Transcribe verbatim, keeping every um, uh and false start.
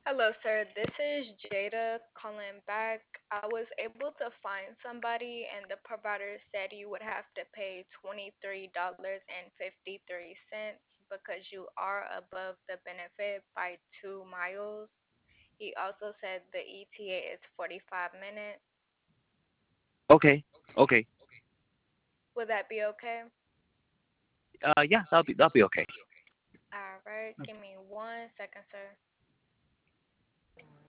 Hello, sir. This is Jada calling back. I was able to find somebody, and the provider said you would have to pay twenty-three dollars and fifty-three cents because you are above the benefit by two miles. He also said the E T A is forty-five minutes. Okay, okay. Would that be okay? Uh, yeah, that'll be that'll be okay. All right, give me one second, sir.